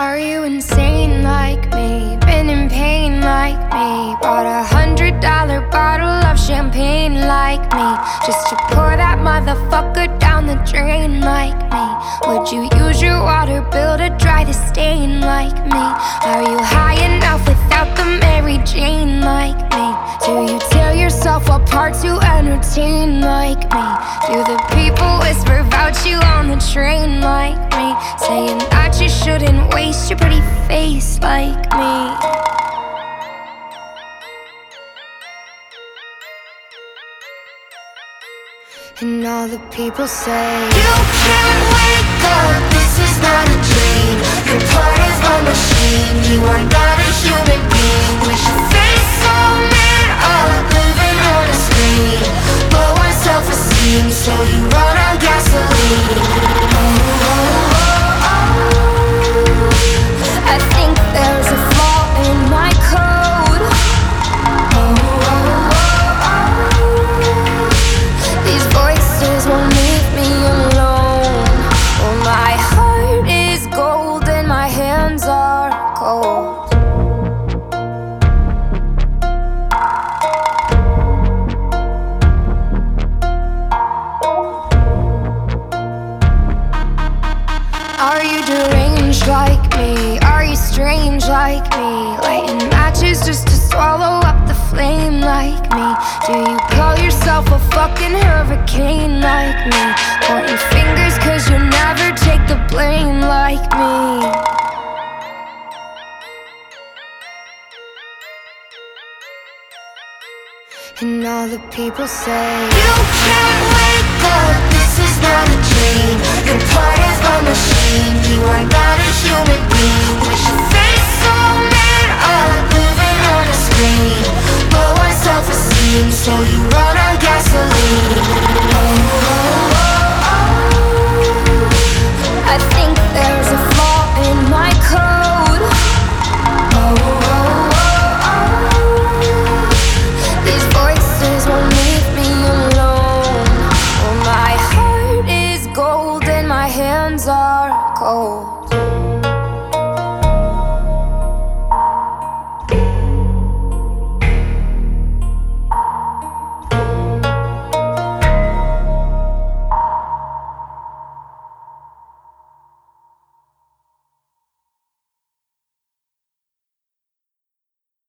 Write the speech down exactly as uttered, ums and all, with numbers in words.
Are you insane like me? Been in pain like me? Bought a hundred dollar bottle of champagne like me, just to pour that motherfucker down the drain like me? Would you use your water bill to dry the stain like me? Are you high enough without the Mary Jane like me? Do you tear yourself apart to entertain like me? Do the people whisper about you on the train like me, saying that you shouldn't waste your pretty face like me? And all the people say, you can't wake up, this is not a dream. You're part of a machine, you are not a human being. Wish your face so man up, living on a screen. Low on self-esteem, so you run on gasoline. Oh, oh, oh, oh. I think there's a flaw in my code. Oh, oh, oh, oh. These voices won't leave me alone. Oh, my heart is gold and my hands are cold. Are you deranged like me? Are you strange like me? Lighting matches just to swallow up the flame like me? Do you call yourself a fucking hurricane like me? Pointing fingers cause you never take the blame like me. And all the people say, you can't wake up, this is not a dream. You're part of a machine,